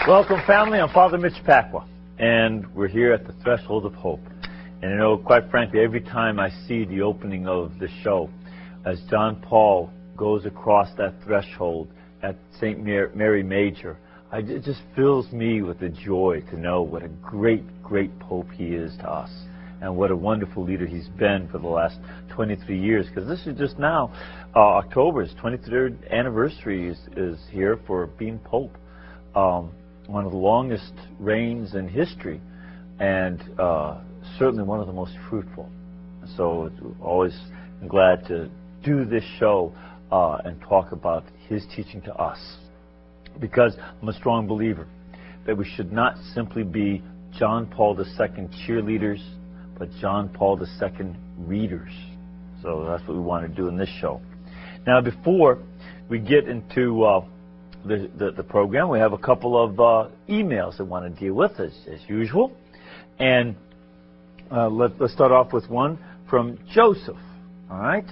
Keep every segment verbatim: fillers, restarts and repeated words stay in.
Welcome, family. I'm Father Mitch Pacwa, and we're here at the Threshold of Hope. And you know, quite frankly, every time I see the opening of the show, as John Paul goes across that threshold at Saint Mary Major, I, it just fills me with the joy to know what a great, great Pope he is to us, and what a wonderful leader he's been for the last twenty-three years. Because this is just now, uh, October's twenty-third anniversary is, is here for being Pope. Um, one of the longest reigns in history, and uh, certainly one of the most fruitful. So always glad to do this show uh, and talk about his teaching to us, because I'm a strong believer that we should not simply be John Paul the Second cheerleaders, but John Paul the Second readers. So that's what we want to do in this show. Now, before we get into uh, the, the, the program, we have a couple of uh, emails I want to deal with, as, as usual. And uh, let, let's start off with one from Joseph. All right?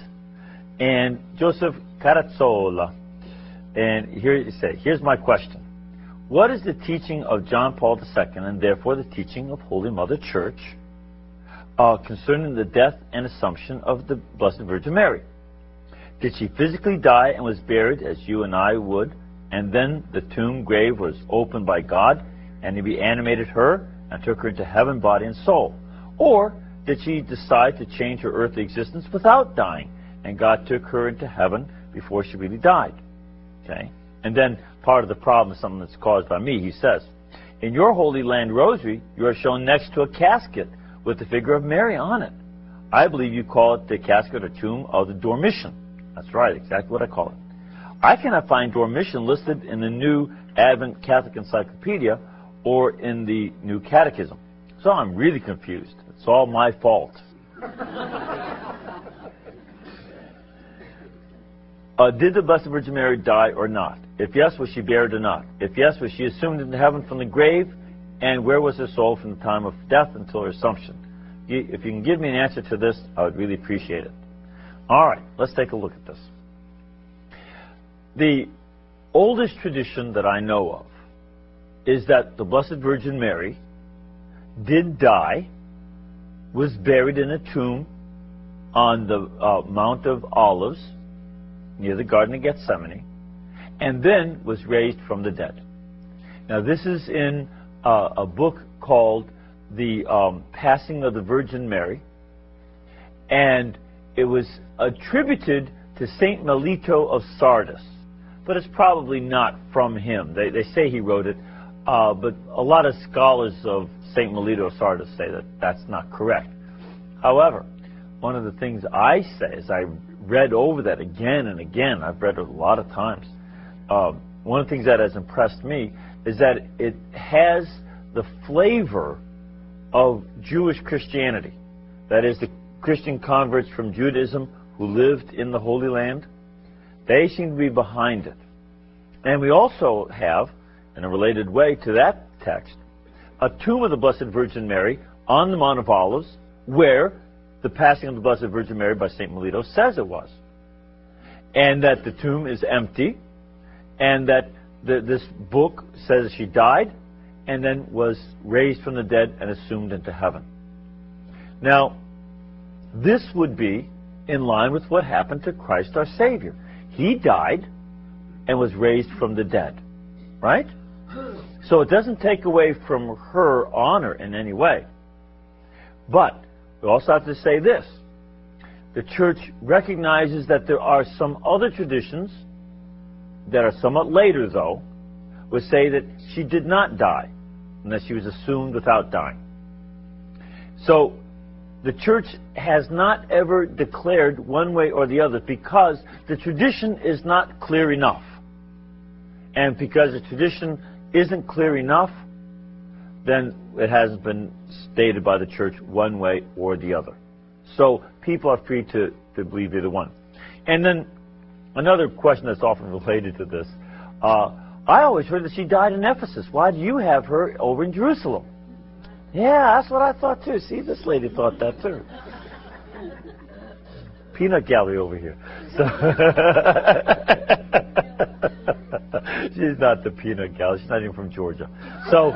And Joseph Carazzola. And here you say, here's my question. What is the teaching of John Paul the Second, and therefore the teaching of Holy Mother Church, uh, concerning the death and assumption of the Blessed Virgin Mary? Did she physically die and was buried as you and I would, and then the tomb grave was opened by God, and he reanimated her and took her into heaven, body and soul? Or did she decide to change her earthly existence without dying, and God took her into heaven before she really died? Okay. And then part of the problem is something that's caused by me. He says, in your Holy Land Rosary, you are shown next to a casket with the figure of Mary on it. I believe you call it the casket or tomb of the Dormition. That's right, exactly what I call it. I cannot find Dormition listed in the New Advent Catholic Encyclopedia or in the New Catechism. So I'm really confused. It's all my fault. Uh, did the Blessed Virgin Mary die or not? If yes, was she buried or not? If yes, was she assumed into heaven from the grave? And where was her soul from the time of death until her Assumption? If you can give me an answer to this, I would really appreciate it. All right, let's take a look at this. The oldest tradition that I know of is that the Blessed Virgin Mary did die, was buried in a tomb on the uh, Mount of Olives, near the Garden of Gethsemane, and then was raised from the dead. Now, this is in uh, a book called The um, Passing of the Virgin Mary, and it was attributed to Saint Melito of Sardis, but it's probably not from him. They, they say he wrote it, uh, but a lot of scholars of Saint Melito of Sardis say that that's not correct. However, one of the things I say is I read over that again and again. I've read it a lot of times. Um, one of the things that has impressed me is that it has the flavor of Jewish Christianity. That is, the Christian converts from Judaism who lived in the Holy Land, they seem to be behind it. And we also have, in a related way to that text, a tomb of the Blessed Virgin Mary on the Mount of Olives, where the passing of the Blessed Virgin Mary by Saint Melito says it was. And that the tomb is empty, and that the, this book says she died and then was raised from the dead and assumed into heaven. Now, this would be in line with what happened to Christ our Savior. He died and was raised from the dead, right? So it doesn't take away from her honor in any way. But we also have to say this. The Church recognizes that there are some other traditions that are somewhat later, though, which say that she did not die, and that she was assumed without dying. So the Church has not ever declared one way or the other, because the tradition is not clear enough. And because the tradition isn't clear enough, then it hasn't been stated by the Church one way or the other. So people are free to, to believe either one. And then another question that's often related to this. Uh, I always heard that she died in Ephesus. Why do you have her over in Jerusalem? Yeah, that's what I thought too. See, this lady thought that too. Peanut gallery over here. So She's not the peanut gal. She's not even from Georgia. So,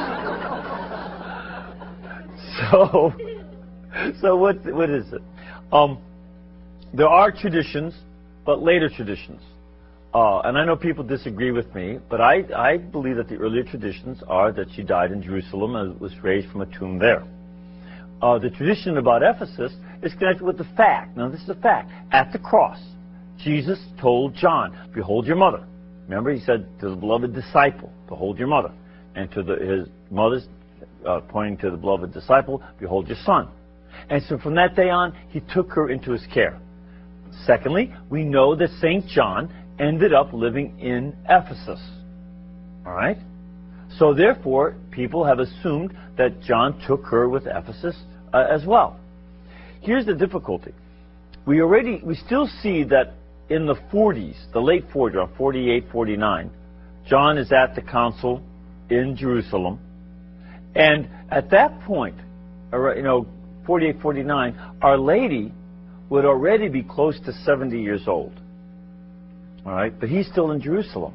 so, so what? What is it? Um, there are traditions, but later traditions. Uh, and I know people disagree with me, but I, I believe that the earlier traditions are that she died in Jerusalem and was raised from a tomb there. Uh, the tradition about Ephesus is connected with the fact. Now, this is a fact. At the cross, Jesus told John, "Behold your mother." Remember, he said to the beloved disciple, "Behold your mother." And to the, his mother's, uh, pointing to the beloved disciple, "Behold your son." And so from that day on, he took her into his care. Secondly, we know that Saint John ended up living in Ephesus. All right? So therefore, people have assumed that John took her with Ephesus uh, as well. Here's the difficulty. We already, we still see that in the forties, the late forties, around forty-eight, forty-nine, John is at the council in Jerusalem. And at that point, you know, forty-eight, forty-nine, Our Lady would already be close to seventy years old. All right? But he's still in Jerusalem.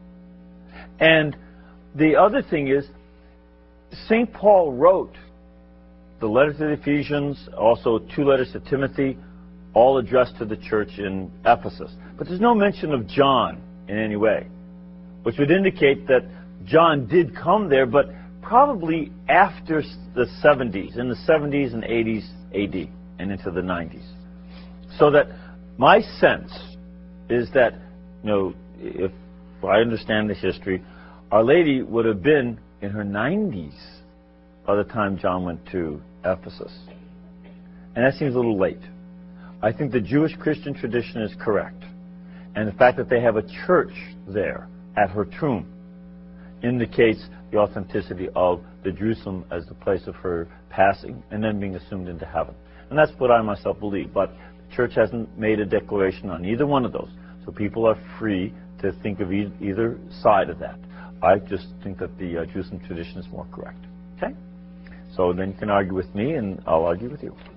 And the other thing is, Saint Paul wrote the letter to the Ephesians, also two letters to Timothy, all addressed to the church in Ephesus. But there's no mention of John in any way, which would indicate that John did come there, but probably after the seventies, in the seventies and eighties A D, and into the nineties. So that my sense is that, you know, if I understand the history, Our Lady would have been in her nineties by the time John went to Ephesus. And that seems a little late. I think the Jewish Christian tradition is correct. And the fact that they have a church there at her tomb indicates the authenticity of the Jerusalem as the place of her passing and then being assumed into heaven. And that's what I myself believe. But the church hasn't made a declaration on either one of those. So people are free to think of e- either side of that. I just think that the uh, Jerusalem tradition is more correct. Okay? So then you can argue with me, and I'll argue with you.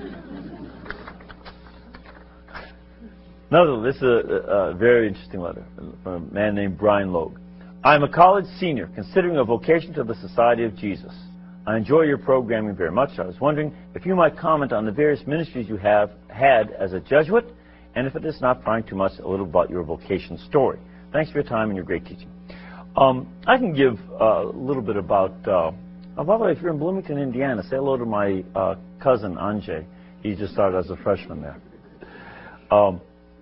No, this is a, a very interesting letter from a man named Brian Logue. I'm a college senior considering a vocation to the Society of Jesus. I enjoy your programming very much. I was wondering if you might comment on the various ministries you have had as a Jesuit, and if it is not prying too much, a little about your vocation story. Thanks for your time and your great teaching. Um, I can give uh, a little bit about, uh, oh, by the way, if you're in Bloomington, Indiana, say hello to my uh, cousin, Anjay. He just started as a freshman there. Um,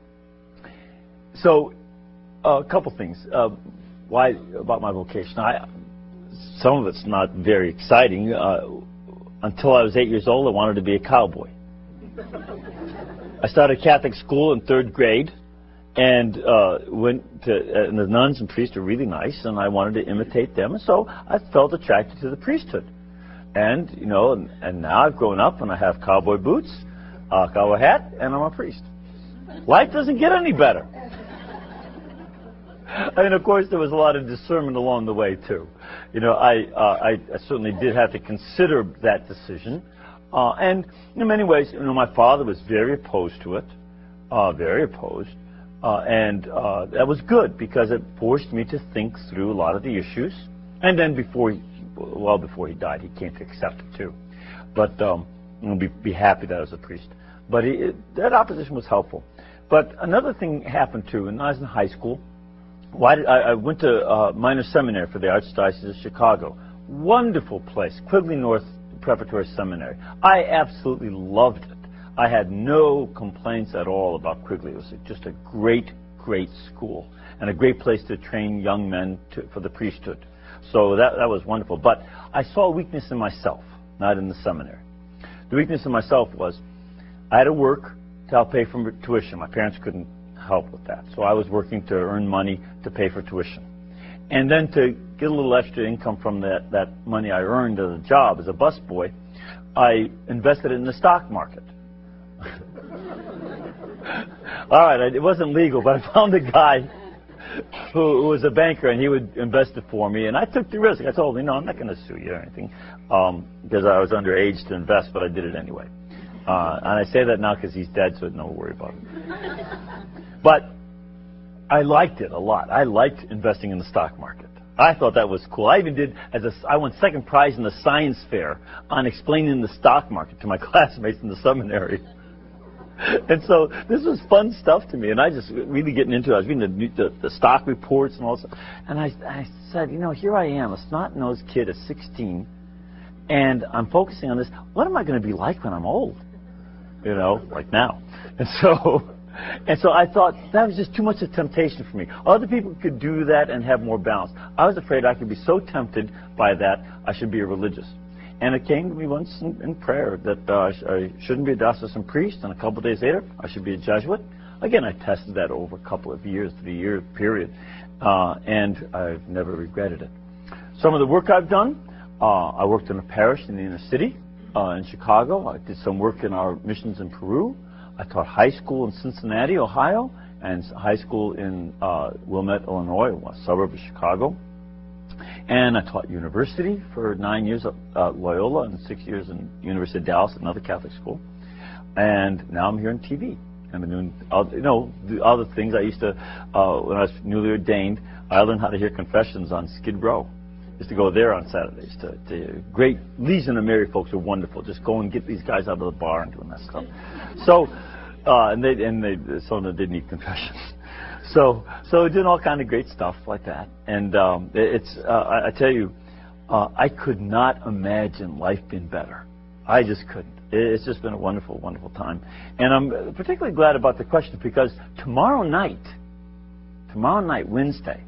so, uh, a couple things. Uh, why about my vocation? I, some of it's not very exciting. Uh, until I was eight years old, I wanted to be a cowboy. I started Catholic school in third grade, and uh, went to, uh, and the nuns and priests are really nice, and I wanted to imitate them, and so I felt attracted to the priesthood. And, you know, and, and now I've grown up, and I have cowboy boots, a cowboy hat, and I'm a priest. Life doesn't get any better. I mean, of course, there was a lot of discernment along the way, too. You know, I, uh, I, I certainly did have to consider that decision. Uh, and in many ways, you know, my father was very opposed to it, uh, very opposed. Uh, and uh, that was good because it forced me to think through a lot of the issues. And then before, he, well, before he died, he came to accept it, too. But um, I'll be, be happy that I was a priest. But he, it, that opposition was helpful. But another thing happened, too. When I was in high school, Why did, I, I went to uh, minor seminary for the Archdiocese of Chicago. Wonderful place, Quigley North Preparatory Seminary. I absolutely loved it. I had no complaints at all about Quigley. It was just a great, great school and a great place to train young men to, for the priesthood. So that, that was wonderful. But I saw a weakness in myself, not in the seminary. The weakness in myself was I had to work to help pay for tuition. My parents couldn't help with that. So I was working to earn money to pay for tuition. And then to get a little extra income from that, that money I earned as a job as a busboy, I invested it in the stock market. All right, it wasn't legal, but I found a guy who, who was a banker, and he would invest it for me. And I took the risk. I told him, no, I'm not going to sue you or anything, um, because I was underage to invest, but I did it anyway. Uh, and I say that now because he's dead, so no worry about it. But I liked it a lot. I liked investing in the stock market. I thought that was cool. I even did, as a, I won second prize in the science fair on explaining the stock market to my classmates in the seminary. And so this was fun stuff to me, and I just really getting into it. I was reading the, the, the stock reports and all that stuff. And I, I said, you know, here I am, a snot-nosed kid at sixteen, and I'm focusing on this. What am I going to be like when I'm old? You know, like now. And so, and so I thought that was just too much of a temptation for me. Other people could do that and have more balance. I was afraid I could be so tempted by that I should be a religious. And it came to me once in, in prayer that uh, I, sh I shouldn't be a diocesan priest, and a couple of days later, I should be a Jesuit. Again, I tested that over a couple of years, three-year period, uh, and I've never regretted it. Some of the work I've done, uh, I worked in a parish in the inner city uh, in Chicago. I did some work in our missions in Peru. I taught high school in Cincinnati, Ohio, and high school in uh, Wilmette, Illinois, a suburb of Chicago. And I taught university for nine years at uh, Loyola and six years in University of Dallas, another Catholic school. And now I'm here in T V. I've been doing, you know, the other things. I used to, uh, when I was newly ordained, I learned how to hear confessions on Skid Row. I used to go there on Saturdays. To, to great Legion of Mary folks are wonderful. Just go and get these guys out of the bar and doing that stuff. So, uh, and they and they some of them did need confessions. So, so doing all kind of great stuff like that, and um, it, it's. Uh, I, I tell you, uh, I could not imagine life being better. I just couldn't. It, it's just been a wonderful, wonderful time, and I'm particularly glad about the question because tomorrow night, tomorrow night, Wednesday,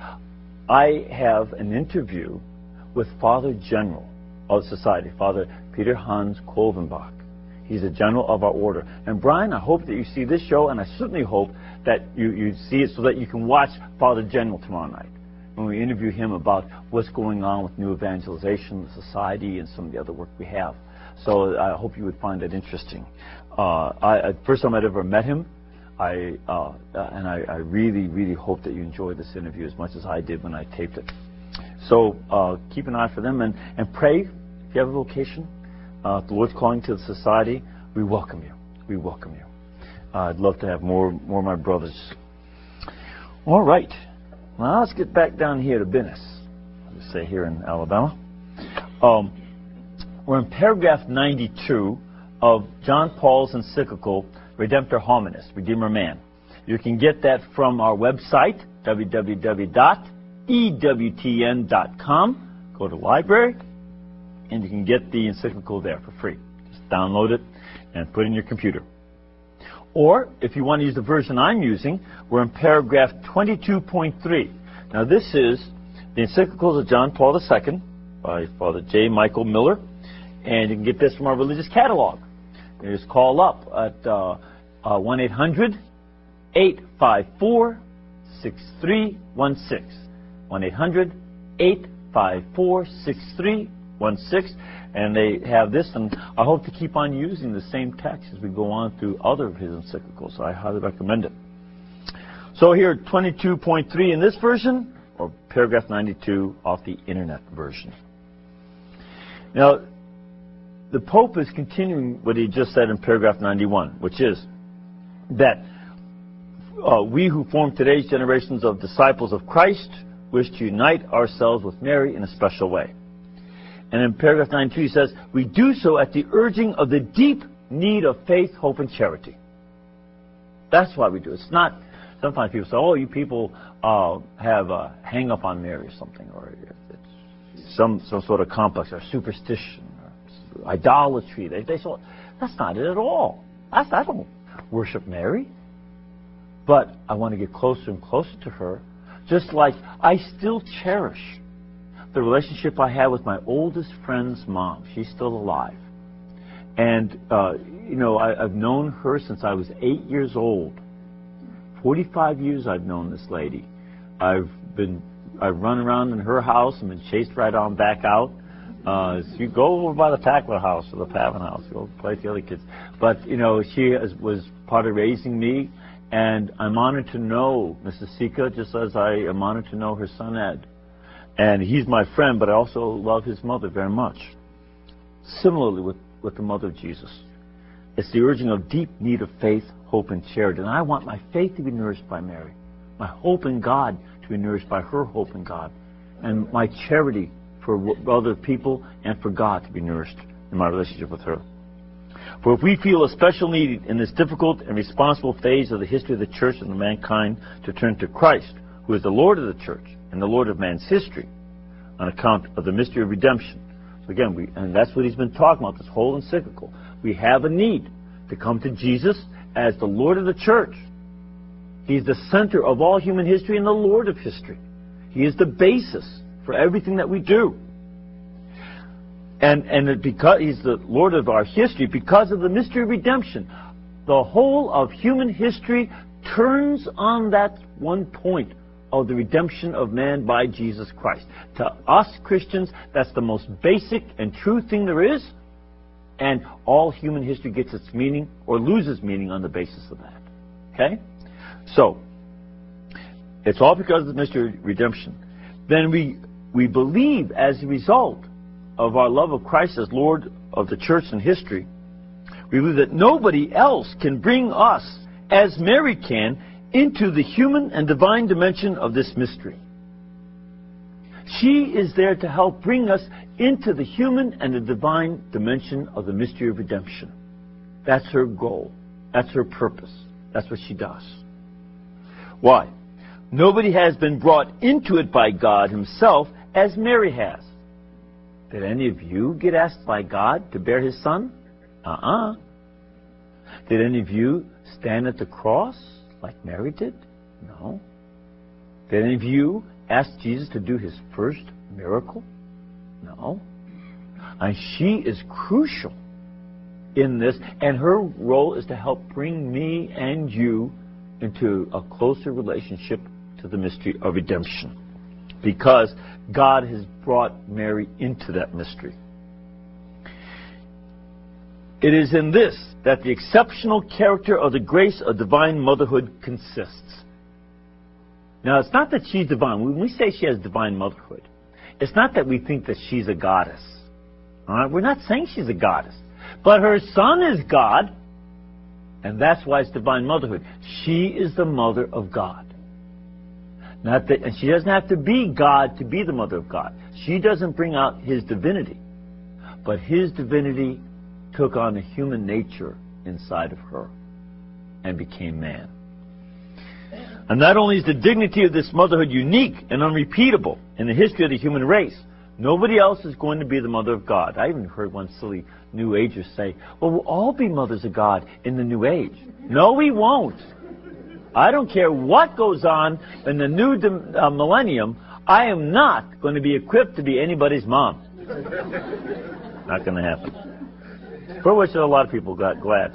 I have an interview with Father General of the Society, Father Peter Hans Kolvenbach. He's a general of our order. And Brian, I hope that you see this show, and I certainly hope that you, you see it so that you can watch Father General tomorrow night when we interview him about what's going on with New Evangelization, the Society, and some of the other work we have. So I hope you would find that interesting. Uh, I, first time I'd ever met him, I, uh, and I, I really, really hope that you enjoy this interview as much as I did when I taped it. So uh, keep an eye for them, and, and pray if you have a vocation. Uh, if the Lord's calling to the Society, we welcome you. We welcome you. Uh, I'd love to have more, more of my brothers. All right. Now let's get back down here to business. Let's say here in Alabama. Um, we're in paragraph ninety-two of John Paul's encyclical Redemptor Hominis, Redeemer Man. You can get that from our website, w w w dot e w t n dot com. Go to library, and you can get the encyclical there for free. Just download it and put it in your computer. Or, if you want to use the version I'm using, we're in paragraph twenty-two point three. Now, this is the encyclicals of John Paul the Second by Father J. Michael Miller, and you can get this from our religious catalog. You just call up at uh, uh, one eight hundred, eight five four, six three one six. one eight hundred, eight five four, six three one six. And they have this, and I hope to keep on using the same text as we go on through other of his encyclicals. So I highly recommend it. So here, twenty-two point three in this version, or paragraph ninety-two off the internet version. Now, the Pope is continuing what he just said in paragraph ninety-one, which is that uh, we who form today's generations of disciples of Christ wish to unite ourselves with Mary in a special way. And in paragraph ninety-two, he says, we do so at the urging of the deep need of faith, hope, and charity. That's why we do it. It's not, sometimes people say, oh, you people uh, have a hang-up on Mary or something, or it's some, some sort of complex, or superstition, or idolatry. They, they say, that's not it at all. That's, I don't worship Mary. But I want to get closer and closer to her, just like I still cherish the relationship I had with my oldest friend's mom. She's still alive. And, uh, you know, I, I've known her since I was eight years old. forty-five years I've known this lady. I've been, I've run around in her house and been chased right on back out. Uh, so you go over by the Tackler house or the Pavin house, go play with the other kids. But, you know, she has, was part of raising me. And I'm honored to know Missus Sika, just as I am honored to know her son Ed. And he's my friend, but I also love his mother very much. Similarly with, with the mother of Jesus. It's the urging of deep need of faith, hope, and charity. And I want my faith to be nourished by Mary. my hope in God to be nourished by her hope in God, and my charity for other people and for God to be nourished in my relationship with her. For if we feel a special need in this difficult and responsible phase of the history of the church and of mankind to turn to Christ, who is the Lord of the church and the Lord of man's history, on account of the mystery of redemption. So again, we, and that's what he's been talking about, this whole encyclical. We have a need to come to Jesus as the Lord of the church. He's the center of all human history and the Lord of history. He is the basis for everything that we do. And, and it because he's the Lord of our history, because of the mystery of redemption, the whole of human history turns on that one point of the redemption of man by Jesus Christ. To us Christians, that's the most basic and true thing there is, and all human history gets its meaning or loses meaning on the basis of that. Okay? So, it's all because of the mystery of redemption. Then we, we believe as a result of our love of Christ as Lord of the church and history, we believe that nobody else can bring us, as Mary can, into the human and divine dimension of this mystery. She is there to help bring us into the human and the divine dimension of the mystery of redemption. That's her goal. That's her purpose. That's what she does. Why? Nobody has been brought into it by God himself as Mary has. Did any of you get asked by God to bear his son? Uh-uh. Did any of you stand at the cross like Mary did? No. Did any of you ask Jesus to do his first miracle? No. And she is crucial in this, and her role is to help bring me and you into a closer relationship to the mystery of redemption, because God has brought Mary into that mystery. It is in this that the exceptional character of the grace of divine motherhood consists. Now, it's not that she's divine. When we say she has divine motherhood, it's not that we think that she's a goddess. All right? We're not saying she's a goddess. But her son is God, and that's why it's divine motherhood. She is the mother of God. Not that, and she doesn't have to be God to be the mother of God. She doesn't bring out his divinity, but his divinity took on a human nature inside of her and became man. And not only is the dignity of this motherhood unique and unrepeatable in the history of the human race, nobody else is going to be the mother of God. I even heard one silly New Ager say, well, we'll all be mothers of God in the New Age. No, we won't. I don't care what goes on in the new uh, millennium, I am not going to be equipped to be anybody's mom. Not going to happen. For which a lot of people got glad.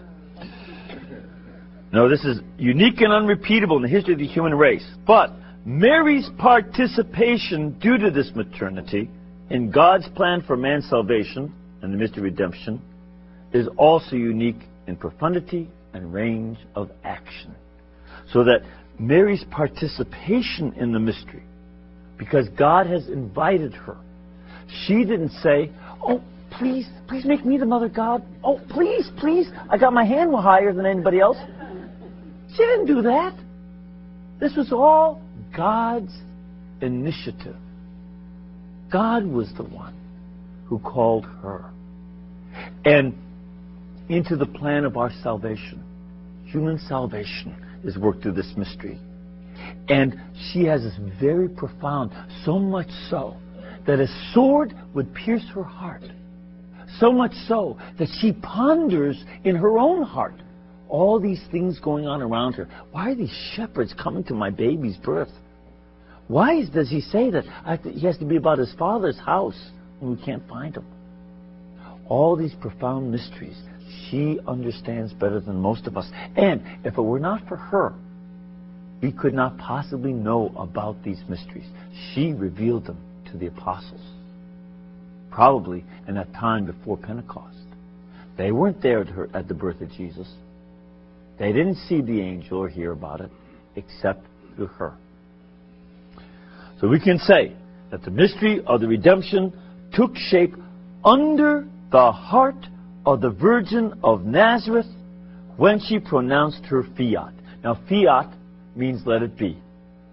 No, this is unique and unrepeatable in the history of the human race. But Mary's participation due to this maternity in God's plan for man's salvation and the mystery of redemption is also unique in profundity and range of action. So that Mary's participation in the mystery, because God has invited her, she didn't say, oh, please, please make me the mother of God. Oh, please, please, I got my hand higher than anybody else. She didn't do that. This was all God's initiative. God was the one who called her and into the plan of our salvation. Human salvation is worked through this mystery. And she has this very profound, so much so that a sword would pierce her heart. So much so that she ponders in her own heart all these things going on around her. Why are these shepherds coming to my baby's birth? Why is, does he say that I have to, he has to be about his father's house and we can't find him? All these profound mysteries she understands better than most of us. And if it were not for her, we could not possibly know about these mysteries. She revealed them to the apostles, probably in that time before Pentecost. They weren't there at, her, at the birth of Jesus. They didn't see the angel or hear about it, except through her. So we can say that the mystery of the redemption took shape under the heart of the Virgin of Nazareth when she pronounced her fiat. Now, fiat means let it be.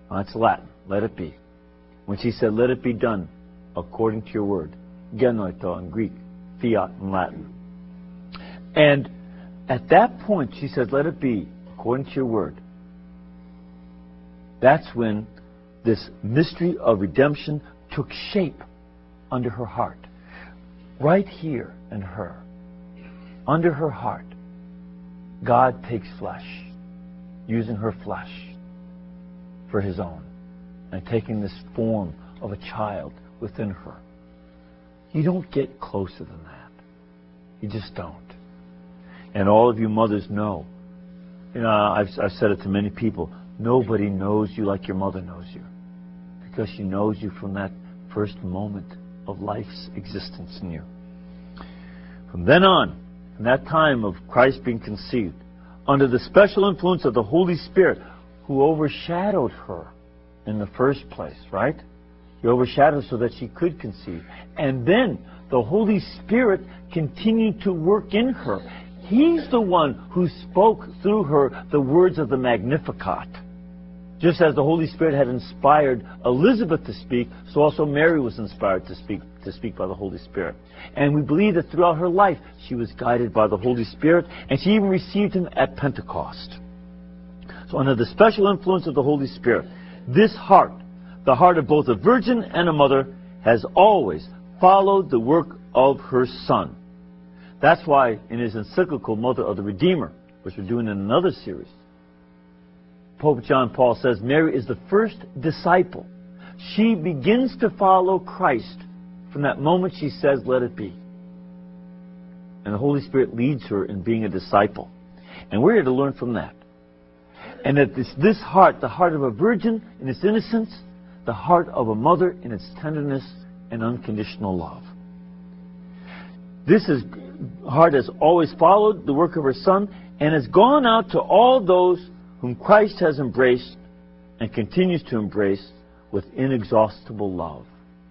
That's Latin. Let it be. When she said, let it be done according to your word. Genoito in Greek. Fiat in Latin. And at that point, she said, let it be according to your word. That's when this mystery of redemption took shape under her heart. Right here in her, under her heart, God takes flesh, using her flesh for his own, and taking this form of a child within her. You don't get closer than that. You just don't. And all of you mothers know, you know, I've, I've said it to many people, nobody knows you like your mother knows you. Because she knows you from that first moment of life's existence in you. From then on, in that time of Christ being conceived, under the special influence of the Holy Spirit, who overshadowed her in the first place, right? He overshadowed her so that she could conceive. And then the Holy Spirit continued to work in her. He's the one who spoke through her the words of the Magnificat. Just as the Holy Spirit had inspired Elizabeth to speak, so also Mary was inspired to speak to speak by the Holy Spirit. And we believe that throughout her life, she was guided by the Holy Spirit, and she even received him at Pentecost. So under the special influence of the Holy Spirit, this heart, the heart of both a virgin and a mother, has always followed the work of her Son. That's why in his encyclical Mother of the Redeemer, which we're doing in another series, Pope John Paul says Mary is the first disciple. She begins to follow Christ from that moment she says, let it be. And the Holy Spirit leads her in being a disciple. And we're here to learn from that. And that this, this heart, the heart of a virgin in its innocence, the heart of a mother in its tenderness and unconditional love. This is, heart has always followed the work of her Son and has gone out to all those whom Christ has embraced and continues to embrace with inexhaustible love.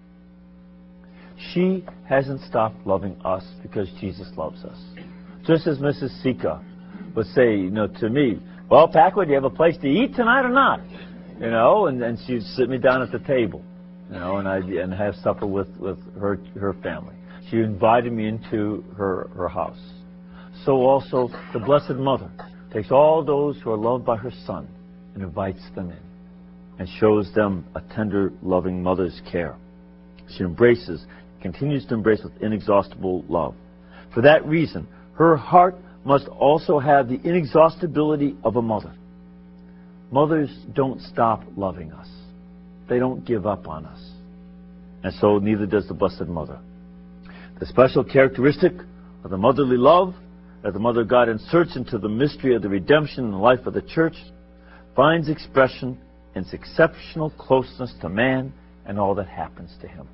She hasn't stopped loving us because Jesus loves us. Just as Missus Sika would say, you know, to me, well, Paco, do you have a place to eat tonight or not? You know, and, and she'd sit me down at the table, you know, and I'd and have supper with, with her her family. She invited me into her, her house. So also the Blessed Mother takes all those who are loved by her Son and invites them in and shows them a tender, loving mother's care. She embraces, continues to embrace with inexhaustible love. For that reason, her heart must also have the inexhaustibility of a mother. Mothers don't stop loving us. They don't give up on us. And so neither does the Blessed Mother. The special characteristic of the motherly love that the Mother of God inserts into the mystery of the redemption and life of the Church finds expression in its exceptional closeness to man and all that happens to him.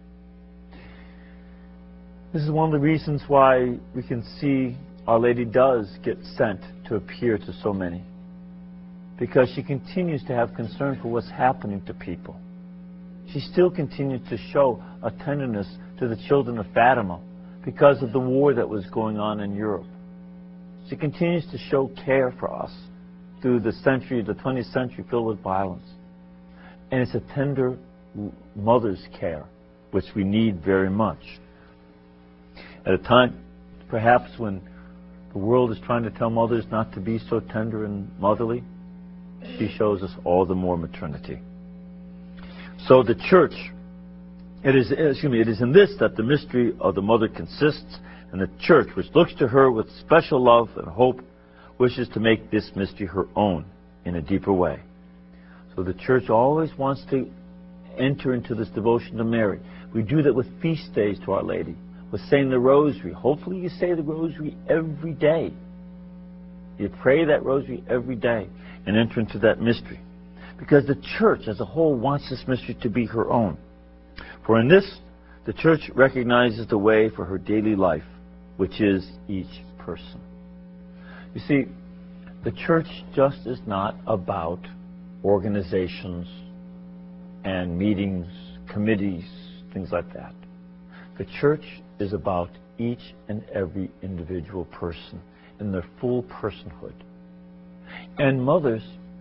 This is one of the reasons why we can see Our Lady does get sent to appear to so many. Because she continues to have concern for what's happening to people. She still continues to show a tenderness to the children of Fatima because of the war that was going on in Europe. She continues to show care for us through the century, the twentieth century filled with violence. And it's a tender mother's care, which we need very much. At a time, perhaps, when the world is trying to tell mothers not to be so tender and motherly, she shows us all the more maternity. So the Church, it is, excuse me, it is in this that the mystery of the mother consists, and the Church, which looks to her with special love and hope, wishes to make this mystery her own in a deeper way. So the Church always wants to enter into this devotion to Mary. We do that with feast days to Our Lady, with saying the Rosary. Hopefully you say the Rosary every day. You pray that Rosary every day and enter into that mystery. Because the Church as a whole wants this mystery to be her own. For in this, the Church recognizes the way for her daily life, which is each person. You see, the Church just is not about organizations and meetings, committees, things like that. The Church is about each and every individual person in their full personhood. And mothers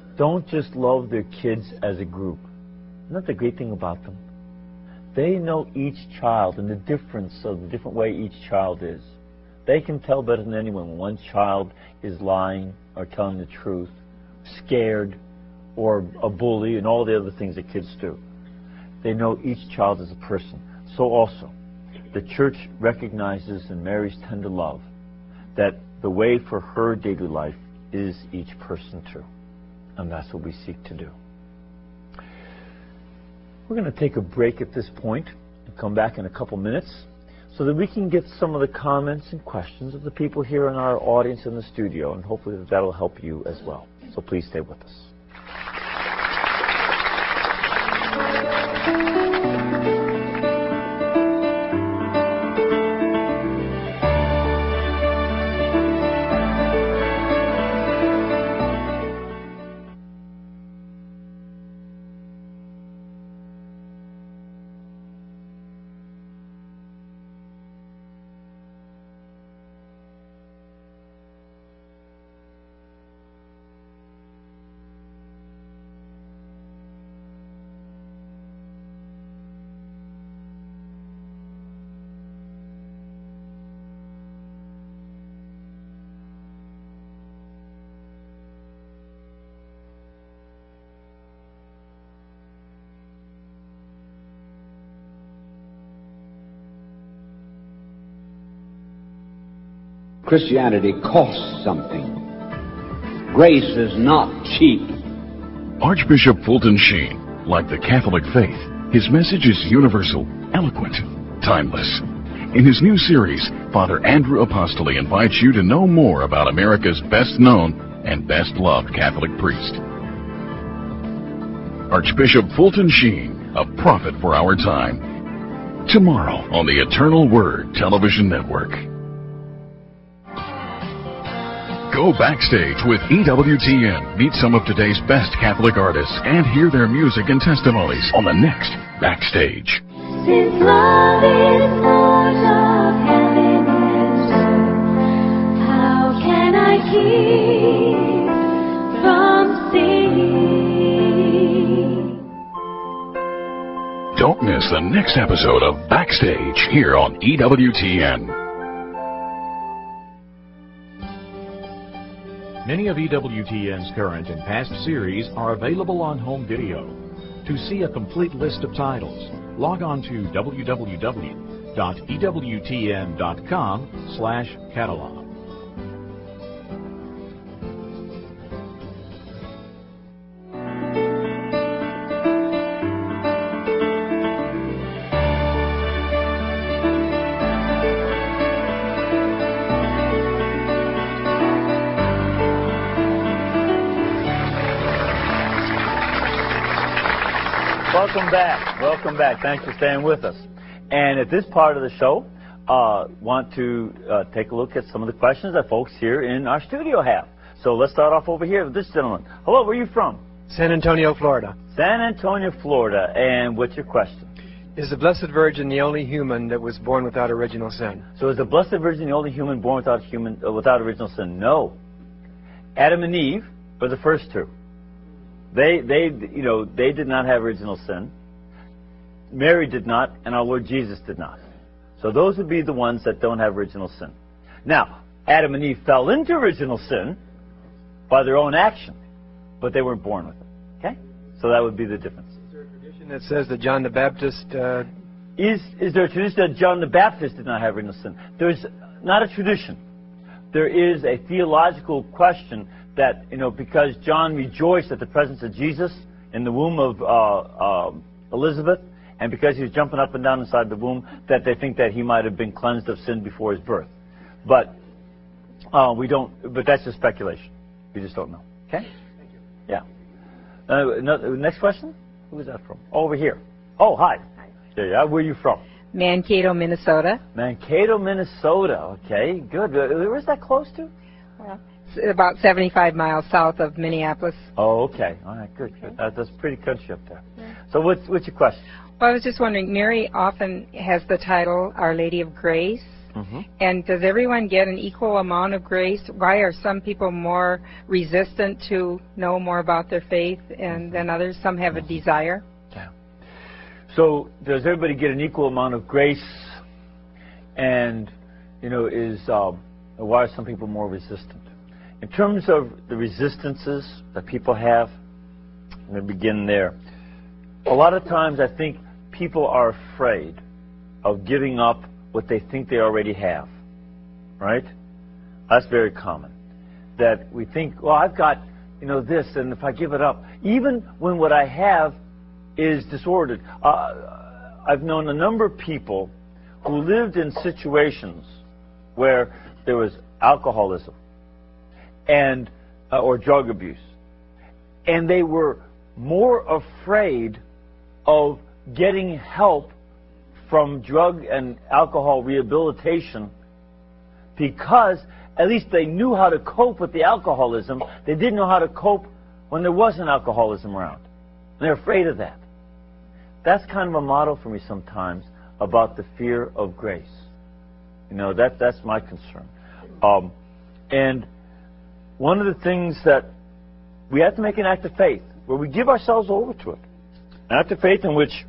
don't just love their kids as a group. Isn't that the great thing about them? They know each child and the difference of the different way each child is. They can tell better than anyone when one child is lying or telling the truth, scared, or a bully, and all the other things that kids do. They know each child as a person. So also, the church recognizes in Mary's tender love that the way for her daily life is each person too. And that's what we seek to do. We're going to take a break at this point and come back in a couple minutes so that we can get some of the comments and questions of the people here in our audience in the studio, and hopefully that'll help you as well. So please stay with us. Christianity costs something. Grace is not cheap. Archbishop Fulton Sheen, like the Catholic faith, his message is universal, eloquent, timeless. In his new series, Father Andrew Apostoli invites you to know more about America's best-known and best-loved Catholic priest. Archbishop Fulton Sheen, a prophet for our time. Tomorrow on the Eternal Word Television Network. Go backstage with E W T N. Meet some of today's best Catholic artists and hear their music and testimonies on the next Backstage. Since love is for love, heaven and earth, how can I keep from singing? Don't miss the next episode of Backstage here on E W T N. Many of E W T N's current and past series are available on home video. To see a complete list of titles, log on to w w w dot e w t n dot com slash catalog. Welcome back. Welcome back. Thanks for staying with us. And at this part of the show, uh, want to uh, take a look at some of the questions that folks here in our studio have. So let's start off over here with this gentleman. Hello, where are you from? San Antonio, Florida. San Antonio, Florida. And what's your question? Is the Blessed Virgin the only human that was born without original sin? So is the Blessed Virgin the only human born without human uh, without original sin? No. Adam and Eve were the first two. They, they, you know, they did not have original sin. Mary did not, and our Lord Jesus did not. So those would be the ones that don't have original sin. Now, Adam and Eve fell into original sin by their own action, but they weren't born with it. Okay? So that would be the difference. Is there a tradition that says that John the Baptist... Uh... Is, is there a tradition that John the Baptist did not have original sin? There's not a tradition. There is a theological question that, you know, because John rejoiced at the presence of Jesus in the womb of uh, uh, Elizabeth, and because he was jumping up and down inside the womb, that they think that he might have been cleansed of sin before his birth. But uh, we don't. But that's just speculation. We just don't know. Okay? Thank you. Yeah. Uh, another, next question. Who is that from? Oh, over here. Oh, hi. Hi. Yeah, yeah. Where are you from? Mankato, Minnesota. Mankato, Minnesota. Okay, good. Uh, Where's that close to? Well, it's about seventy-five miles south of Minneapolis. Oh, okay. All right, good. good. That, that's pretty country up there. Yeah. So what's, what's your question? Well, I was just wondering, Mary often has the title Our Lady of Grace. Mm-hmm. And does everyone get an equal amount of grace? Why are some people more resistant to know more about their faith and than others? Some have a desire. Yeah. So does everybody get an equal amount of grace? And, you know, is um, why are some people more resistant? In terms of the resistances that people have, I'm going to begin there. A lot of times I think people are afraid of giving up what they think they already have, right? That's very common. That we think, well, I've got, you know, this, and if I give it up, even when what I have is disordered. Uh, I've known a number of people who lived in situations where there was alcoholism and uh, or drug abuse, and they were more afraid of getting help from drug and alcohol rehabilitation because at least they knew how to cope with the alcoholism. They didn't know how to cope when there wasn't alcoholism around. And they're afraid of that. That's kind of a model for me sometimes about the fear of grace. You know, that that's my concern. Um, and one of the things that we have to make an act of faith, where we give ourselves over to it. An act of faith in which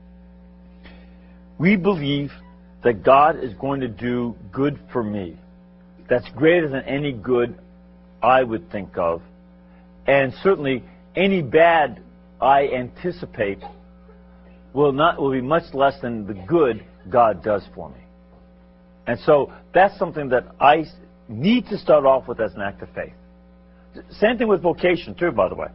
we believe that God is going to do good for me. That's greater than any good I would think of. And certainly any bad I anticipate will not will be much less than the good God does for me. And so that's something that I need to start off with as an act of faith. Same thing with vocation too, by the way.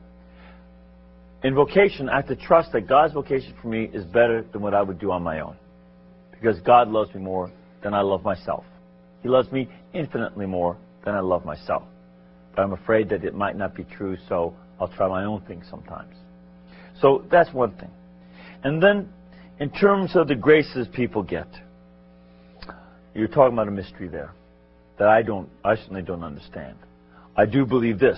In vocation, I have to trust that God's vocation for me is better than what I would do on my own. Because God loves me more than I love myself. He loves me infinitely more than I love myself. But I'm afraid that it might not be true, so I'll try my own thing sometimes. So that's one thing. And then, in terms of the graces people get, you're talking about a mystery there that I don't, I certainly don't understand. I do believe this,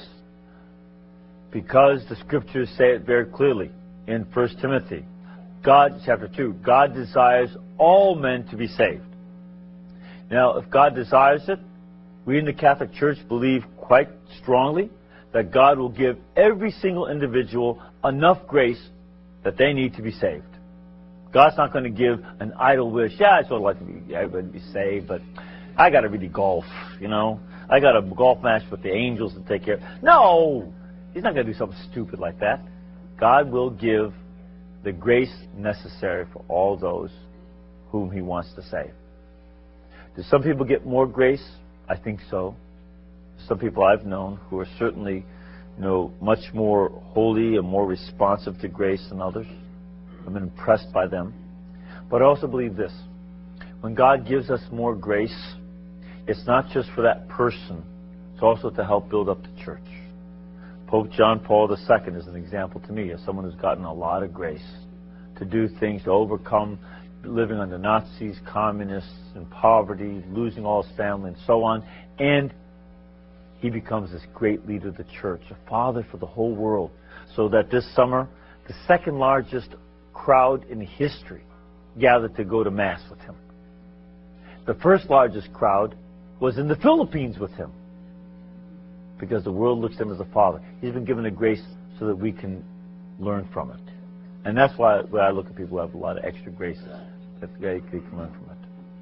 because the Scriptures say it very clearly in First Timothy. God, chapter two, God desires all men to be saved. Now, if God desires it, we in the Catholic Church believe quite strongly that God will give every single individual enough grace that they need to be saved. God's not going to give an idle wish. Yeah, I sort of like to be, everybody to be saved, but I got to really golf, you know. I got a golf match with the angels to take care of. No! He's not going to do something stupid like that. God will give the grace necessary for all those whom He wants to save. Do some people get more grace? I think so. Some people I've known who are certainly, you know, much more holy and more responsive to grace than others. I've been impressed by them. But I also believe this. When God gives us more grace, it's not just for that person. It's also to help build up the church. Pope John Paul the Second is an example to me of someone who's gotten a lot of grace to do things, to overcome living under Nazis, communists, and poverty, losing all his family, and so on. And he becomes this great leader of the church, a father for the whole world. So that this summer, the second largest crowd in history gathered to go to Mass with him. The first largest crowd was in the Philippines with him, because the world looks to him as a father. He's been given a grace so that we can learn from it. And that's why when I look at people who have a lot of extra graces, that they can learn from it.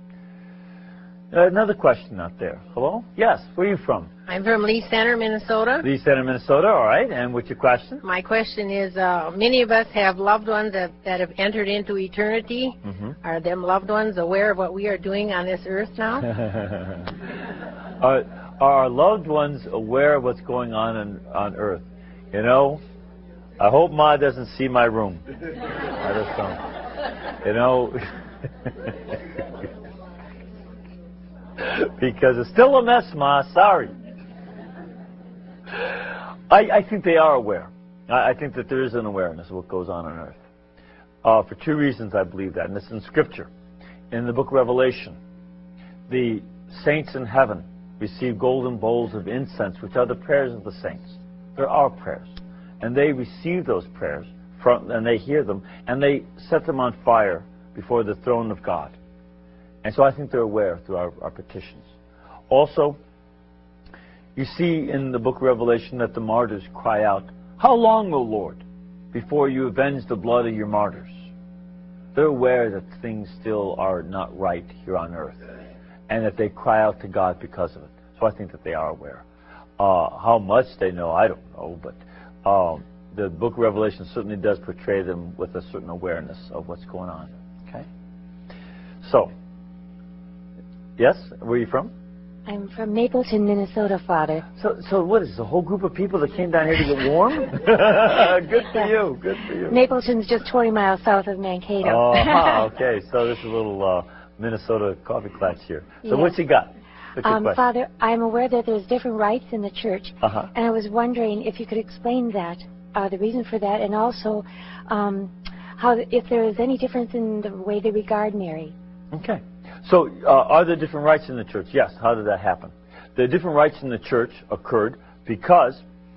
Uh, another question out there. Hello? Yes, where are you from? I'm from Lee Center, Minnesota. Lee Center, Minnesota, all right. And what's your question? My question is, uh, many of us have loved ones that, that have entered into eternity. Mm-hmm. Are them loved ones aware of what we are doing on this earth now? are, are our loved ones aware of what's going on in, on earth? You know, I hope Ma doesn't see my room. I just don't. You know, because it's still a mess, Ma. Sorry. I, I think they are aware. I, I think that there is an awareness of what goes on on earth. Uh, for two reasons I believe that, and it's in Scripture. In the book of Revelation, the saints in heaven receive golden bowls of incense, which are the prayers of the saints. They're our prayers. And they receive those prayers, from, and they hear them, and they set them on fire before the throne of God. And so I think they're aware through our, our petitions. Also, you see in the book of Revelation that the martyrs cry out, "How long, O Lord, before you avenge the blood of your martyrs?" They're aware that things still are not right here on earth, and that they cry out to God because of it. So I think that they are aware. Uh, how much they know, I don't know, but um, the book of Revelation certainly does portray them with a certain awareness of what's going on. Okay? So, yes? Where are you from? I'm from Mapleton, Minnesota, Father. So, so what is this, a whole group of people that came down here to get warm? Good for you, good for you. Mapleton's just twenty miles south of Mankato. Oh, uh-huh, okay. So this is a little uh, Minnesota coffee clutch here. So yes. What you got? What's your um, question? Father, I'm aware that there's different rites in the church, uh-huh. and I was wondering if you could explain that, uh, the reason for that, and also um, how if there is any difference in the way they regard Mary. Okay. So, uh, are there different rites in the church? Yes. How did that happen? The different rites in the church occurred because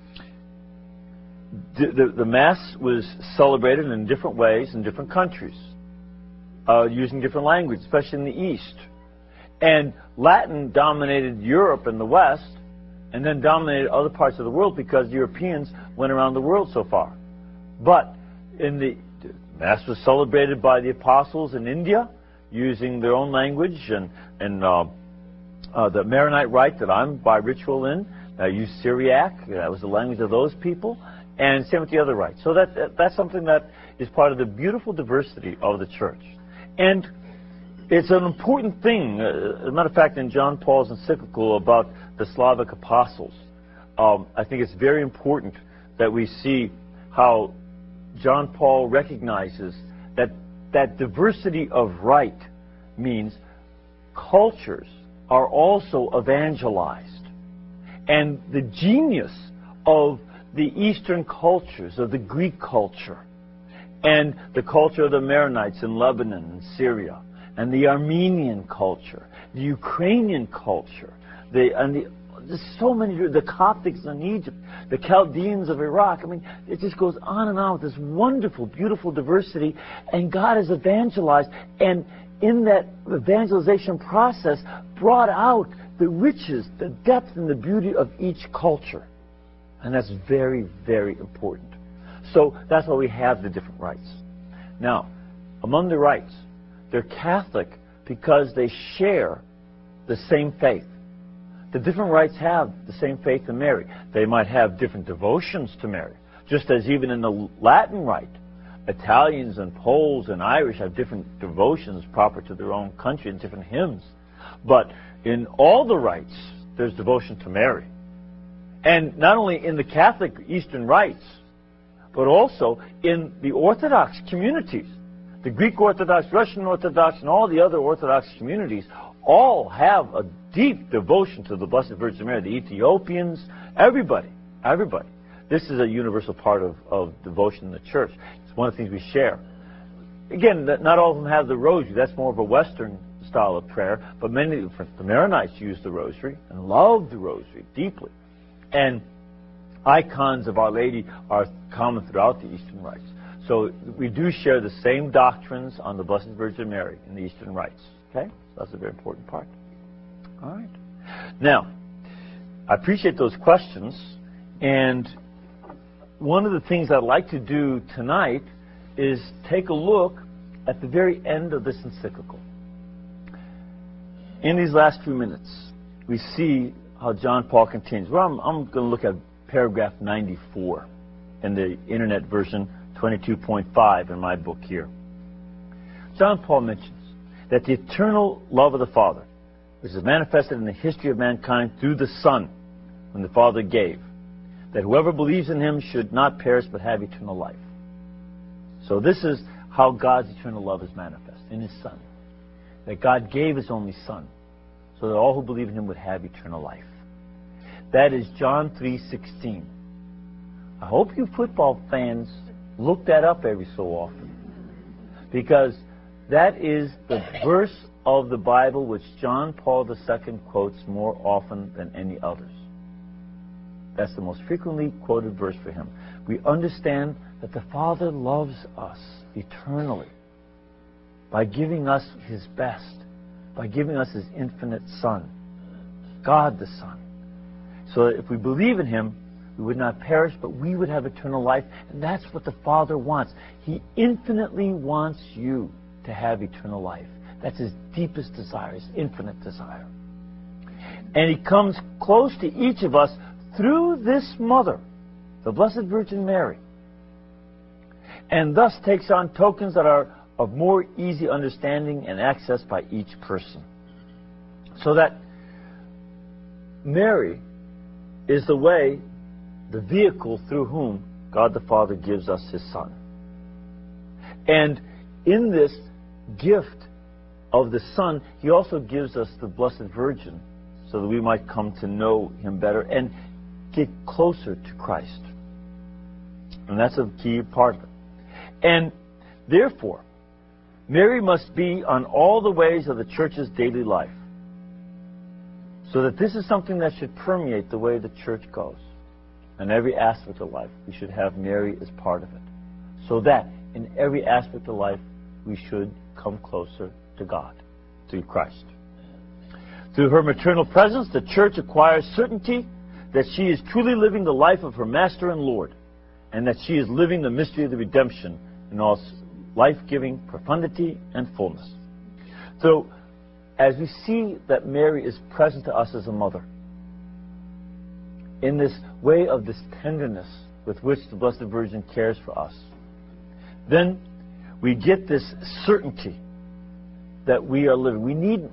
the, the, the Mass was celebrated in different ways in different countries, uh, using different language, especially in the East. And Latin dominated Europe and the West, and then dominated other parts of the world because Europeans went around the world so far. But in the, the Mass was celebrated by the apostles in India, using their own language, and, and uh, uh, the Maronite rite that I'm by ritual in, I used Syriac. That was the language of those people, and same with the other rites. So that, that that's something that is part of the beautiful diversity of the church. And it's an important thing. Uh, as a matter of fact, in John Paul's encyclical about the Slavic apostles, um, I think it's very important that we see how John Paul recognizes that that diversity of rite means cultures are also evangelized. And the genius of the Eastern cultures, of the Greek culture, and the culture of the Maronites in Lebanon and Syria, and the Armenian culture, the Ukrainian culture, the, and the there's so many, the Coptics in Egypt, the Chaldeans of Iraq. I mean, it just goes on and on with this wonderful, beautiful diversity. And God has evangelized, and in that evangelization process, brought out the riches, the depth, and the beauty of each culture. And that's very, very important. So that's why we have the different rites. Now, among the rites, they're Catholic because they share the same faith. The different rites have the same faith in Mary. They might have different devotions to Mary, just as even in the Latin rite, Italians and Poles and Irish have different devotions proper to their own country and different hymns. But in all the rites, there's devotion to Mary. And not only in the Catholic Eastern rites, but also in the Orthodox communities. The Greek Orthodox, Russian Orthodox, and all the other Orthodox communities all have a deep devotion to the Blessed Virgin Mary. The Ethiopians, everybody, everybody. This is a universal part of, of devotion in the church. It's one of the things we share. Again, not all of them have the rosary. That's more of a Western style of prayer. But many, the Maronites use the rosary and love the rosary deeply. And icons of Our Lady are common throughout the Eastern rites. So we do share the same doctrines on the Blessed Virgin Mary in the Eastern rites. Okay? So that's a very important part. All right. Now, I appreciate those questions. And one of the things I'd like to do tonight is take a look at the very end of this encyclical. In these last few minutes, we see how John Paul continues. Well, I'm, I'm going to look at paragraph ninety-four in the Internet version twenty-two point five in my book here. John Paul mentions that the eternal love of the Father, which is manifested in the history of mankind through the Son, when the Father gave, that whoever believes in him should not perish but have eternal life. So this is how God's eternal love is manifest, in his Son. That God gave his only Son, so that all who believe in him would have eternal life. That is John three sixteen. I hope you football fans look that up every so often, because that is the verse of the Bible which John Paul the Second quotes more often than any others. That's the most frequently quoted verse for him. We understand that the Father loves us eternally by giving us his best, by giving us His infinite Son, God the Son. So that if we believe in Him, we would not perish, but we would have eternal life. And that's what the Father wants. He infinitely wants you to have eternal life. That's His deepest desire, His infinite desire. And He comes close to each of us through this mother, the Blessed Virgin Mary, and thus takes on tokens that are of more easy understanding and access by each person. So that Mary is the way, the vehicle through whom God the Father gives us His Son. And in this gift of the Son, He also gives us the Blessed Virgin so that we might come to know Him better and get closer to Christ. And that's a key part of it. And therefore, Mary must be on all the ways of the Church's daily life, so that this is something that should permeate the way the Church goes. In every aspect of life, we should have Mary as part of it, so that in every aspect of life, we should come closer to God, to Christ. Through her maternal presence, the Church acquires certainty that she is truly living the life of her Master and Lord, and that she is living the mystery of the redemption in all life-giving profundity and fullness. So, as we see that Mary is present to us as a mother, in this way of this tenderness with which the Blessed Virgin cares for us, then we get this certainty that we are living. We need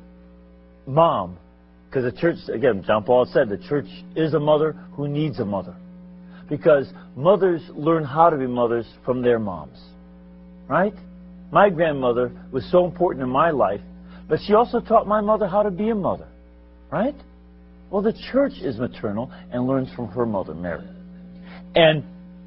mom, because the Church, again, John Paul said, the Church is a mother who needs a mother. Because mothers learn how to be mothers from their moms. Right? My grandmother was so important in my life, but she also taught my mother how to be a mother. Right? Well, the Church is maternal and learns from her mother, Mary. And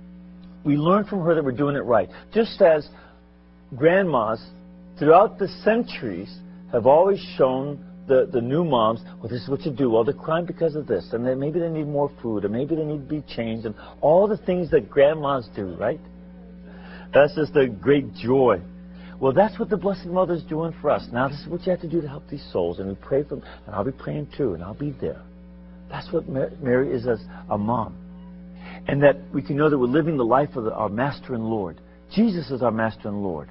we learn from her that we're doing it right. Just as grandmas throughout the centuries have always shown the, the new moms, well, this is what you do. Well, they're crying because of this. And then maybe they need more food. Or maybe they need to be changed. And all the things that grandmas do, right? That's just a great joy. Well, that's what the Blessed Mother's doing for us. Now, this is what you have to do to help these souls. And we pray for them. And I'll be praying too. And I'll be there. That's what Mary is as a mom. And that we can know that we're living the life of the, our Master and Lord. Jesus is our Master and Lord.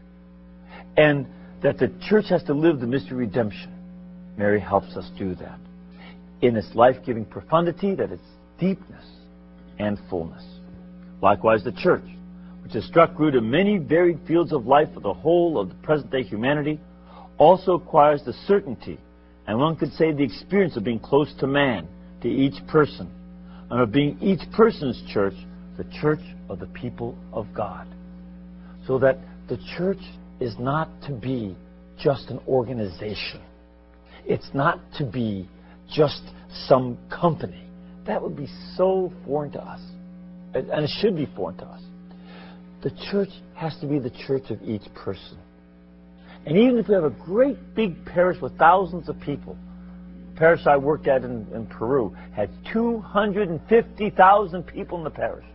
And that the Church has to live the mystery of redemption. Mary helps us do that in its life-giving profundity, that its deepness and fullness. Likewise, the Church, which has struck root in many varied fields of life for the whole of the present-day humanity, also acquires the certainty, and one could say the experience of being close to man, to each person, and of being each person's church, the church of the people of God. So that the Church is not to be just an organization. It's not to be just some company. That would be so foreign to us. And it should be foreign to us. The Church has to be the church of each person. And even if we have a great big parish with thousands of people, the parish I worked at in, in Peru had two hundred fifty thousand people in the parish.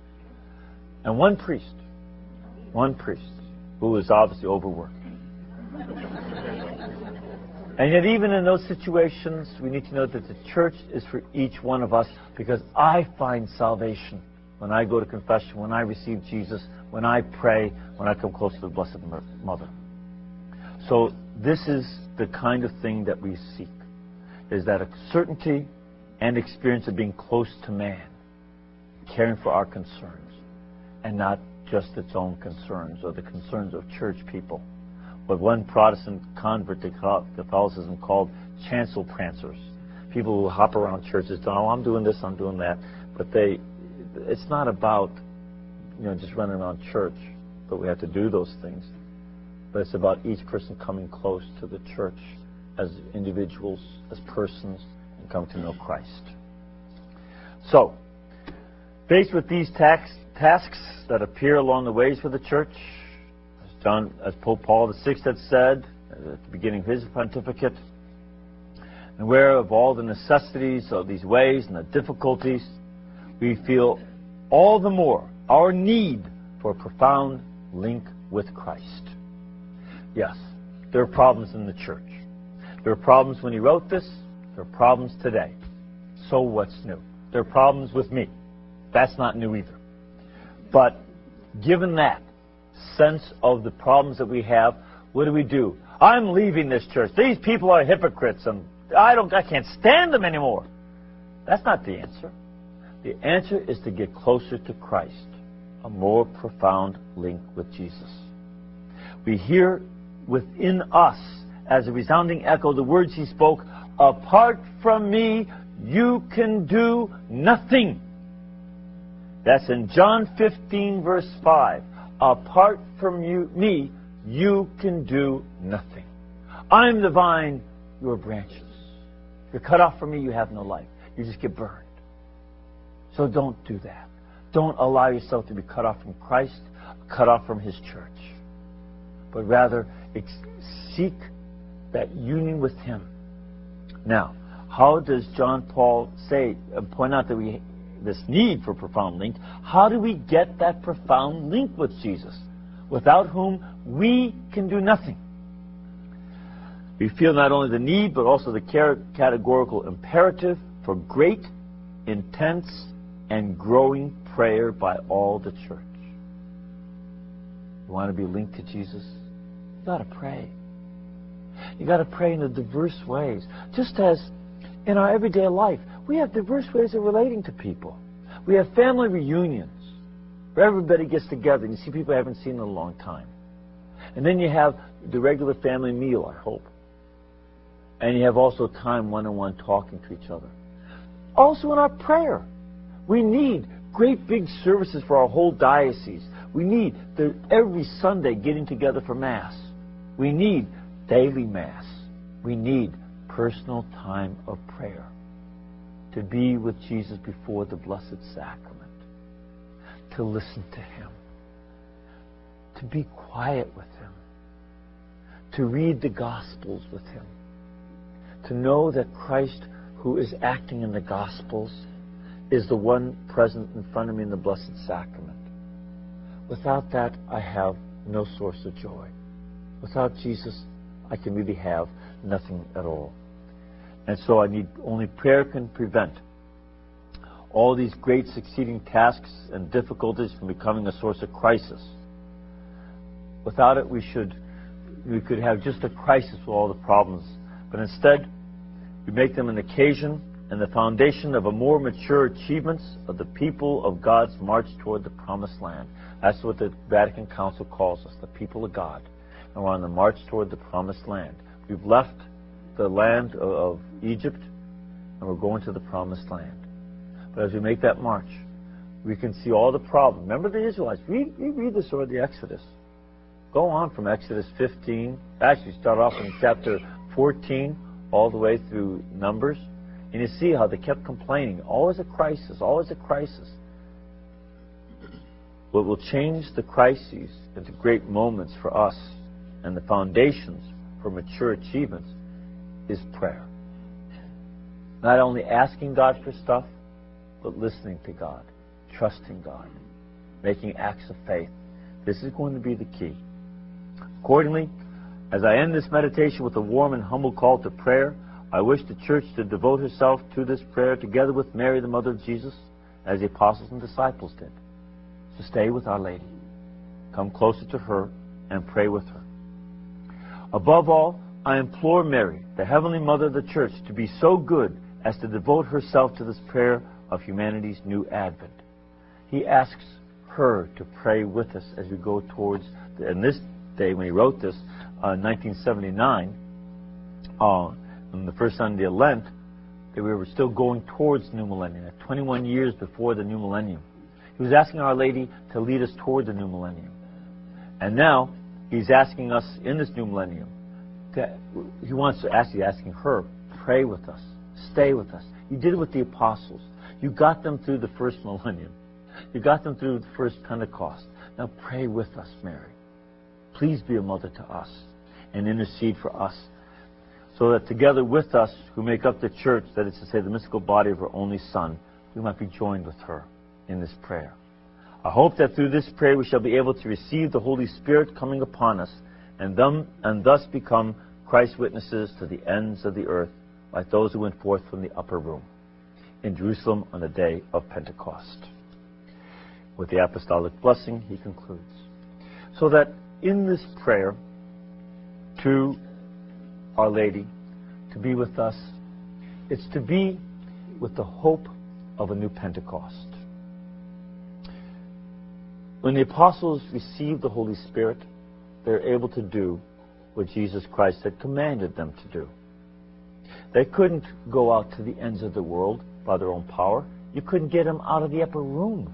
And one priest, one priest, who was obviously overworked. And yet even in those situations, we need to know that the Church is for each one of us, because I find salvation when I go to confession, when I receive Jesus, when I pray, when I come close to the Blessed Mother. So this is the kind of thing that we seek, is that a certainty and experience of being close to man, caring for our concerns, and not just its own concerns or the concerns of church people. What one Protestant convert to Catholicism called chancel prancers. People who hop around churches, oh, I'm doing this, I'm doing that. But they, it's not about, you know, just running around church, but we have to do those things. But it's about each person coming close to the Church as individuals, as persons, and come to know Christ. So, faced with these tax, tasks that appear along the ways for the Church, as John, as Pope Paul the Sixth had said at the beginning of his pontificate, and aware of all the necessities of these ways and the difficulties, we feel all the more our need for a profound link with Christ. Yes, there are problems in the Church. There were problems when he wrote this. There are problems today. So what's new? There are problems with me. That's not new either. But given that sense of the problems that we have, what do we do? I'm leaving this church. These people are hypocrites, and I don't, I can't stand them anymore. That's not the answer. The answer is to get closer to Christ, a more profound link with Jesus. We hear within us, as a resounding echo, the words he spoke, apart from me, you can do nothing. That's in John fifteen, verse five. Apart from you, me, you can do nothing. I'm the vine, you are branches. If you're cut off from me, you have no life. You just get burned. So don't do that. Don't allow yourself to be cut off from Christ, cut off from His church. But rather, ex- seek that union with Him. Now, how does John Paul say, uh, point out that we this need for profound link? How do we get that profound link with Jesus, without whom we can do nothing? We feel not only the need, but also the categorical imperative for great, intense, and growing prayer by all the church. You want to be linked to Jesus? You got to pray. You got to pray in the diverse ways. Just as in our everyday life, we have diverse ways of relating to people. We have family reunions where everybody gets together and you see people you haven't seen in a long time. And then you have the regular family meal, I hope. And you have also time one-on-one talking to each other. Also in our prayer, we need great big services for our whole diocese. We need the, every Sunday getting together for Mass. We need daily Mass. We need personal time of prayer to be with Jesus before the Blessed Sacrament, to listen to Him, to be quiet with Him, to read the Gospels with Him, to know that Christ, who is acting in the Gospels, is the one present in front of me in the Blessed Sacrament. Without that, I have no source of joy. Without Jesus, I can really have nothing at all. And so I need, only prayer can prevent all these great succeeding tasks and difficulties from becoming a source of crisis. Without it, we should, we could have just a crisis with all the problems. But instead, we make them an occasion and the foundation of a more mature achievements of the people of God's march toward the promised land. That's what the Vatican Council calls us, the people of God. And we're on the march toward the promised land. We've left the land of, of Egypt, and we're going to the promised land. But as we make that march, we can see all the problems. Remember the Israelites. Read, read the story of the Exodus. Go on from Exodus fifteen. Actually, start off in chapter fourteen, all the way through Numbers. And you see how they kept complaining. Always a crisis, always a crisis. What will change the crises into great moments for us and the foundations for mature achievements is prayer. Not only asking God for stuff, but listening to God, trusting God, making acts of faith. This is going to be the key. Accordingly, as I end this meditation with a warm and humble call to prayer, I wish the Church to devote herself to this prayer together with Mary, the Mother of Jesus, as the apostles and disciples did. So stay with Our Lady. Come closer to her and pray with her. Above all, I implore Mary, the Heavenly Mother of the Church, to be so good as to devote herself to this prayer of humanity's new advent. He asks her to pray with us as we go towards, the, and this day when he wrote this, uh, nineteen seventy-nine, uh, on the first Sunday of Lent, that we were still going towards the new millennium, twenty-one years before the new millennium. He was asking Our Lady to lead us toward the new millennium. And now, he's asking us in this new millennium, to, he wants to actually asking her, pray with us, stay with us. You did it with the apostles. You got them through the first millennium. You got them through the first Pentecost. Now pray with us, Mary. Please be a mother to us and intercede for us, so that together with us, who make up the Church, that is to say the mystical body of her only Son, we might be joined with her in this prayer. I hope that through this prayer we shall be able to receive the Holy Spirit coming upon us, and, them, and thus become Christ's witnesses to the ends of the earth, like those who went forth from the upper room in Jerusalem on the day of Pentecost. With the apostolic blessing, he concludes. So that in this prayer to Our Lady to be with us, it's to be with the hope of a new Pentecost. When the apostles received the Holy Spirit, they were able to do what Jesus Christ had commanded them to do. They couldn't go out to the ends of the world by their own power. You couldn't get them out of the upper room.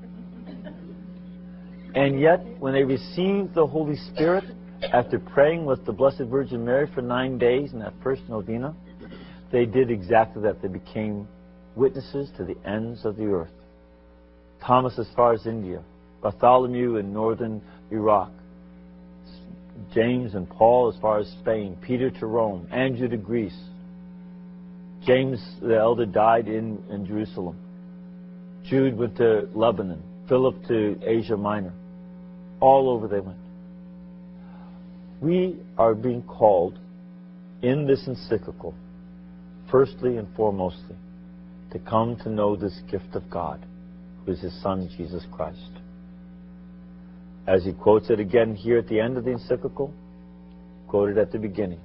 And yet, when they received the Holy Spirit, after praying with the Blessed Virgin Mary for nine days in that first novena, they did exactly that. They became witnesses to the ends of the earth. Thomas as far as India, Bartholomew in northern Iraq, James and Paul as far as Spain, Peter to Rome, Andrew to Greece. James the elder died in, in Jerusalem. Jude went to Lebanon, Philip to Asia Minor. All over they went. We are being called in this encyclical, firstly and foremostly, to come to know this gift of God, who is His Son, Jesus Christ. As he quotes it again here at the end of the encyclical, quoted at the beginning.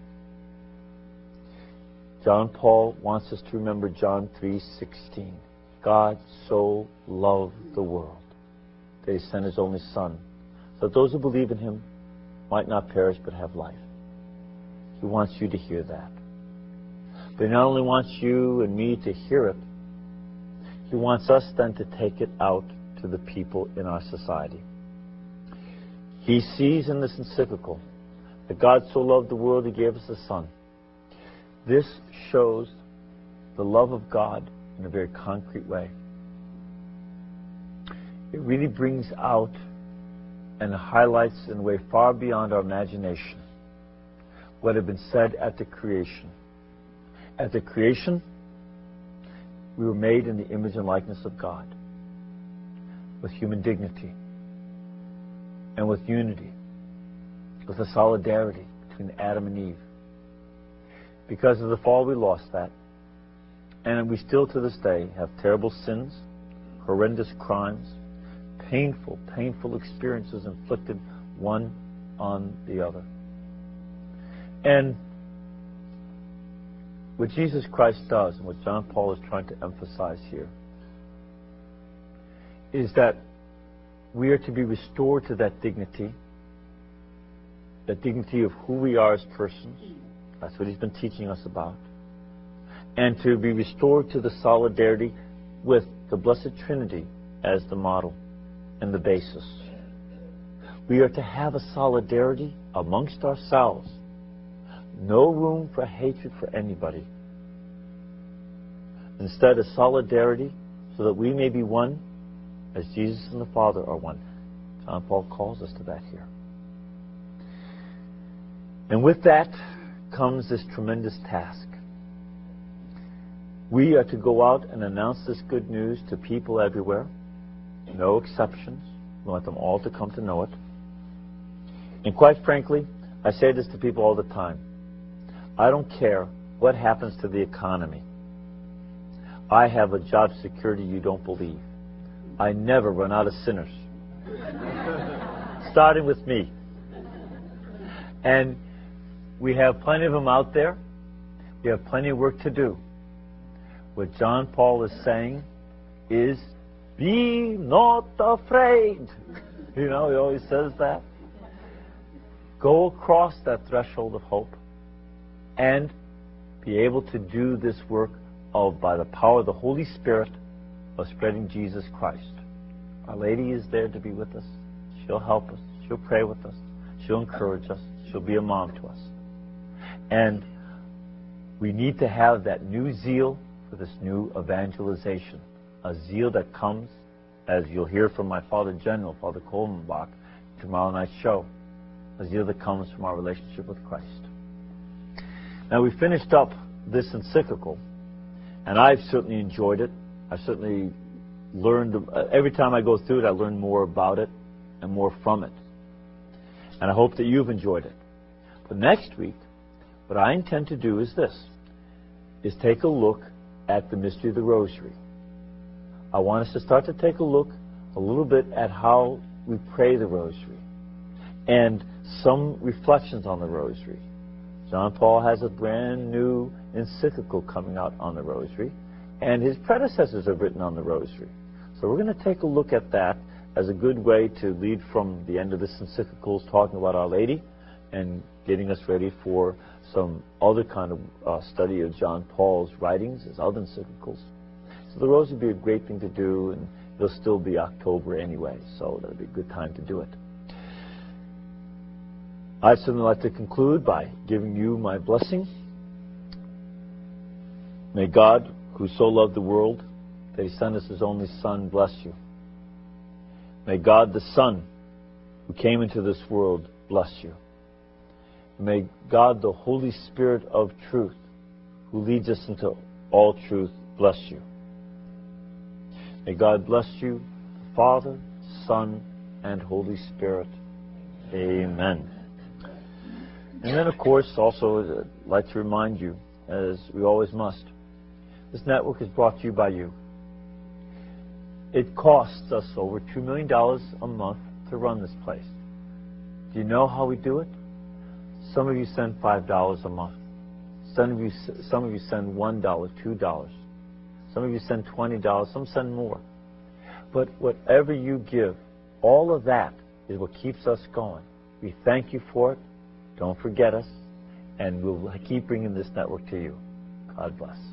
John Paul wants us to remember John three sixteen. God so loved the world that He sent His only Son, so that those who believe in Him might not perish but have life. He wants you to hear that. But He not only wants you and me to hear it, He wants us then to take it out to the people in our society. He sees in this encyclical that God so loved the world He gave us a Son. This shows the love of God in a very concrete way. It really brings out and highlights in a way far beyond our imagination what had been said at the creation. At the creation, we were made in the image and likeness of God, with human dignity and with unity, with a solidarity between Adam and Eve. Because of the fall, we lost that. And we still to this day have terrible sins, horrendous crimes, painful, painful experiences inflicted one on the other. And what Jesus Christ does, and what John Paul is trying to emphasize here, is that we are to be restored to that dignity, that dignity of who we are as persons. That's what he's been teaching us about. And to be restored to the solidarity with the Blessed Trinity as the model and the basis. We are to have a solidarity amongst ourselves. No room for hatred for anybody. Instead, a solidarity so that we may be one as Jesus and the Father are one. John Paul calls us to that here. And with that comes this tremendous task. We are to go out and announce this good news to people everywhere. No exceptions. We want them all to come to know it. And quite frankly, I say this to people all the time. I don't care what happens to the economy. I have a job security you don't believe. I never run out of sinners. Starting with me. And we have plenty of them out there. We have plenty of work to do. What John Paul is saying is, be not afraid. You know, he always says that. Go across that threshold of hope and be able to do this work of, by the power of the Holy Spirit, of spreading Jesus Christ. Our Lady is there to be with us. She'll help us. She'll pray with us. She'll encourage us. She'll be a mom to us. And we need to have that new zeal for this new evangelization. A zeal that comes, as you'll hear from my Father General, Father Kolmenbach, tomorrow night's show. A zeal that comes from our relationship with Christ. Now, we finished up this encyclical, and I've certainly enjoyed it. I've certainly learned, uh, every time I go through it, I learn more about it and more from it. And I hope that you've enjoyed it. But next week, What I intend to do is this, is take a look at the mystery of the Rosary. I want us to start to take a look a little bit at how we pray the Rosary and some reflections on the Rosary. John Paul has a brand new encyclical coming out on the Rosary, and his predecessors have written on the Rosary. So we're going to take a look at that as a good way to lead from the end of this encyclical talking about Our Lady and getting us ready for some other kind of uh, study of John Paul's writings, his other encyclicals. So the Rosary would be a great thing to do, and it'll still be October anyway, so that'll be a good time to do it. I'd certainly like to conclude by giving you my blessing. May God, who so loved the world that He sent us His only Son, bless you. May God the Son, who came into this world, bless you. May God the Holy Spirit of truth, who leads us into all truth, bless you. May God bless you, the Father, Son, and Holy Spirit. Amen. And then, of course, also I'd like to remind you, as we always must, this network is brought to you by you. It costs us over two million dollars a month to run this place. Do you know how we do it? Some of you send five dollars a month. Some of you, some of you send one dollar, two dollars. Some of you send twenty dollars. Some send more. But whatever you give, all of that is what keeps us going. We thank you for it. Don't forget us. And we'll keep bringing this network to you. God bless.